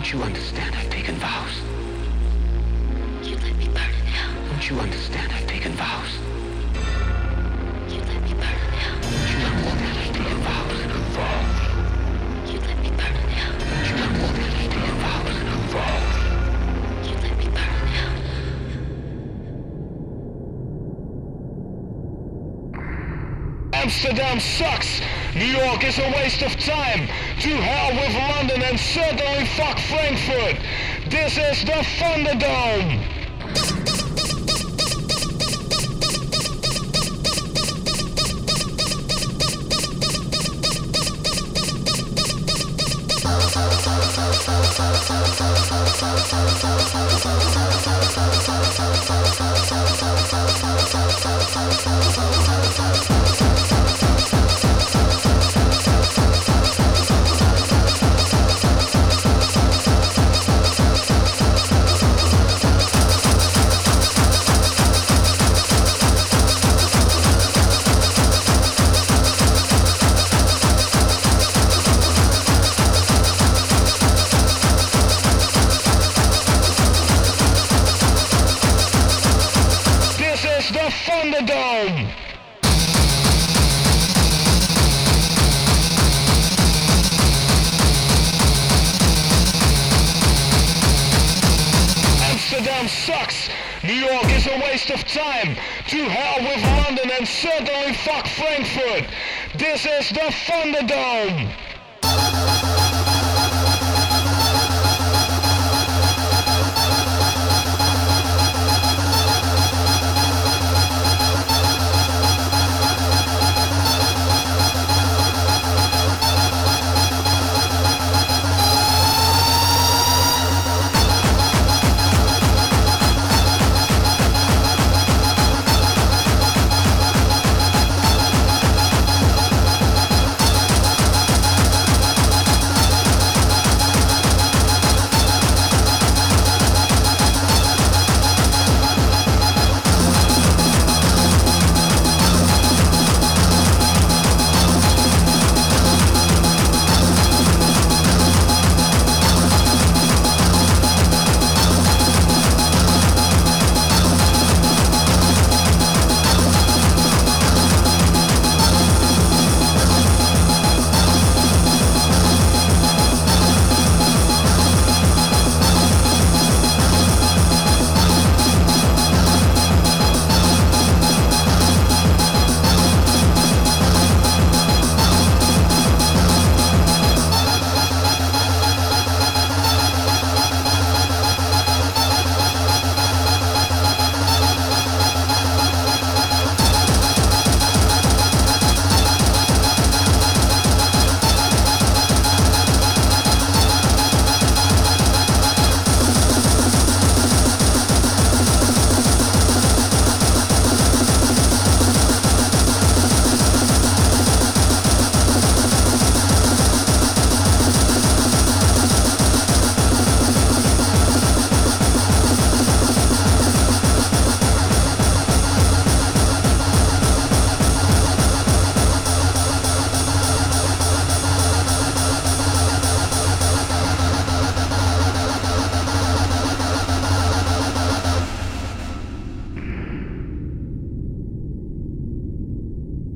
Don't you understand? I've taken vows. You let me burn in hell. Don't you understand? I've taken vows. You let me burn in hell. Don't you understand? I've taken vows. You let me burn in hell. Don't you understand? I've taken vows. You let me burn in hell. Amsterdam sucks. New York is a waste of time. To hell with London and certainly fuck Frankfurt. This is the Thunderdome. Thunderdome! Amsterdam sucks. New York is a waste of time. To hell with London and certainly fuck Frankfurt. This is the Thunderdome!